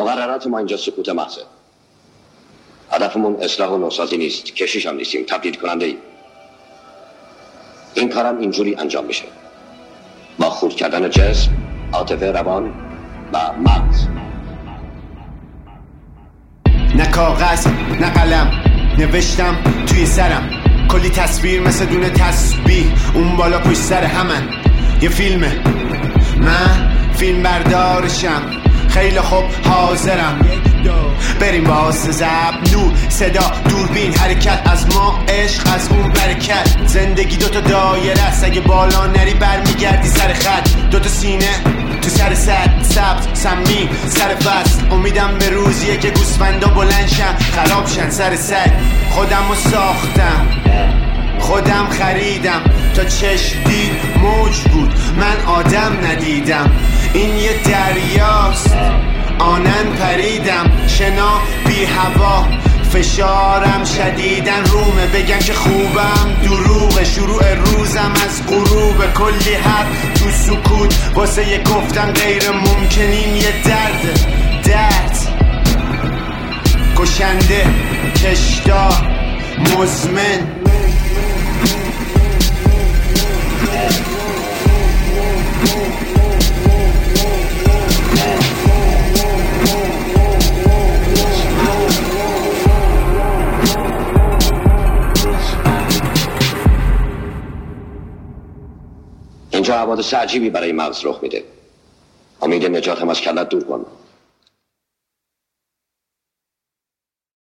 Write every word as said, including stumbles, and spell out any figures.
مقررات ما اینجا سکوت محضه. هدفمون اصلاح و نوسازی نیست، کشیش هم نیستیم، تبدیل کننده ایم. این کارم اینجوری انجام میشه با خورد کردن جسم، عاطفه، روان و مغز. نه کاغذ نه قلم نوشتم توی سرم، کلی تصویر مثل دونه تسبیح اون بالا پشت سر همن. یه فیلمه، من فیلم بردارشم، خیلی خوب حاضرم. بریم واسه زب نور صدا دوربین حرکت، از ما عشق از اون برکت. زندگی دوتا دایره است، اگه بالا نری برمیگردی سر خط. دوتا سینه تو سر سد سبز سمی سر فصل، امیدم به روزیه که گوسفندا بلند شن خراب شن سر سد. خودم رو ساختم خودم خریدم، تا چشم دید موج بود من آدم ندیدم. این یه دریاست آنن پریدم، شنا بی هوا فشارم شدیدن رومه. بگن که خوبم دروغه، شروع روزم از غروب. کلی حرف تو سکوت واسه یه گفتن غیر ممکنین. یه درد درد کشنده کشدار مزمن. اینجا حوادث عجیبی برای مغز رخ میده. امید نجات هم از کلت دور کن.